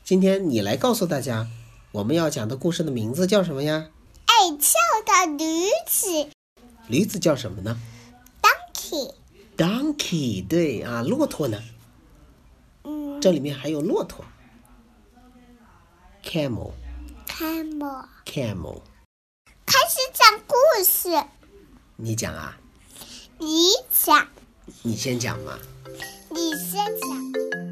今天你来告诉大家，我们要讲的故事的名字叫什么呀？ 爱跳的驴子。 驴子叫什么呢？ Donkey。 对啊，骆驼呢？这里面还有骆驼。Camel。 开始讲故事。 你讲啊？ 你讲。 你先讲嘛。 你先讲。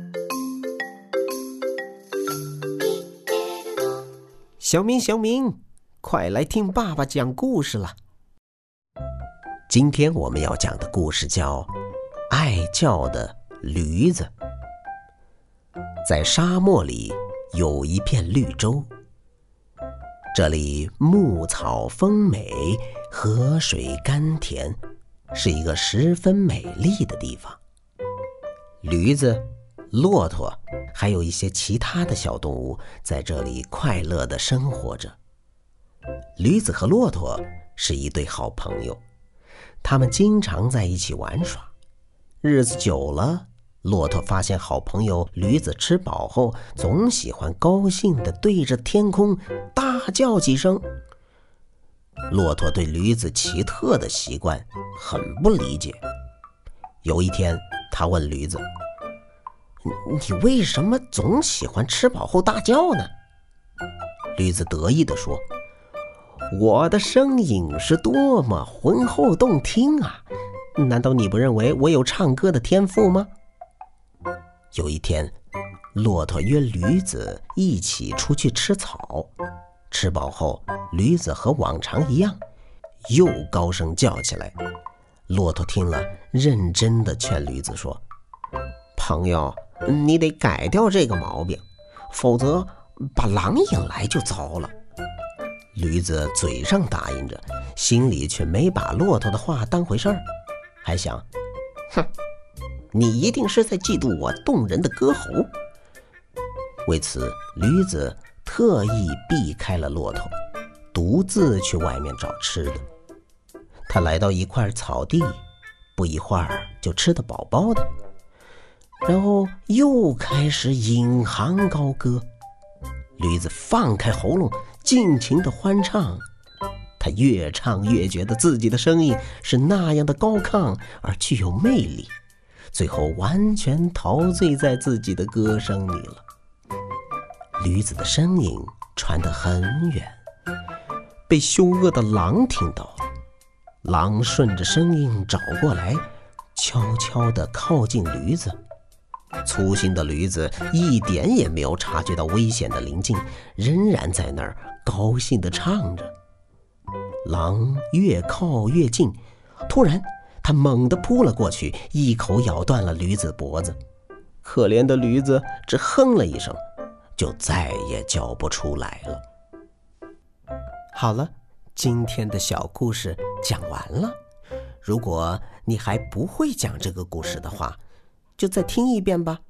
小明，快来听爸爸讲故事了。今天我们要讲的故事叫《爱叫的驴子》。在沙漠里有一片绿洲，这里牧草丰美，河水甘甜，是一个十分美丽的地方。驴子、骆驼还有一些其他的小动物在这里快乐地生活着。驴子和骆驼是一对好朋友，他们经常在一起玩耍。日子久了，骆驼发现好朋友驴子吃饱后总喜欢高兴地对着天空大叫几声。骆驼对驴子奇特的习惯很不理解。有一天，他问驴子：你为什么总喜欢吃饱后大叫呢？驴子得意地说：我的声音是多么浑厚动听啊！难道你不认为我有唱歌的天赋吗？有一天，骆驼约驴子一起出去吃草。吃饱后，驴子和往常一样，又高声叫起来。骆驼听了，认真地劝驴子说：朋友，你得改掉这个毛病，否则把狼引来就糟了。驴子嘴上答应着，心里却没把骆驼的话当回事儿，还想：哼，你一定是在嫉妒我动人的歌喉。为此，驴子特意避开了骆驼，独自去外面找吃的。他来到一块草地，不一会儿就吃得饱饱的，然后又开始引吭高歌。驴子放开喉咙，尽情地欢唱。他越唱越觉得自己的声音是那样的高亢而具有魅力，最后完全陶醉在自己的歌声里了。驴子的声音传得很远，被凶恶的狼听到了。狼顺着声音找过来，悄悄地靠近驴子。粗心的驴子一点也没有察觉到危险的临近，仍然在那儿高兴地唱着。狼越靠越近，突然他猛地扑了过去，一口咬断了驴子脖子。可怜的驴子只哼了一声，就再也叫不出来了。好了，今天的小故事讲完了。如果你还不会讲这个故事的话，就再听一遍吧。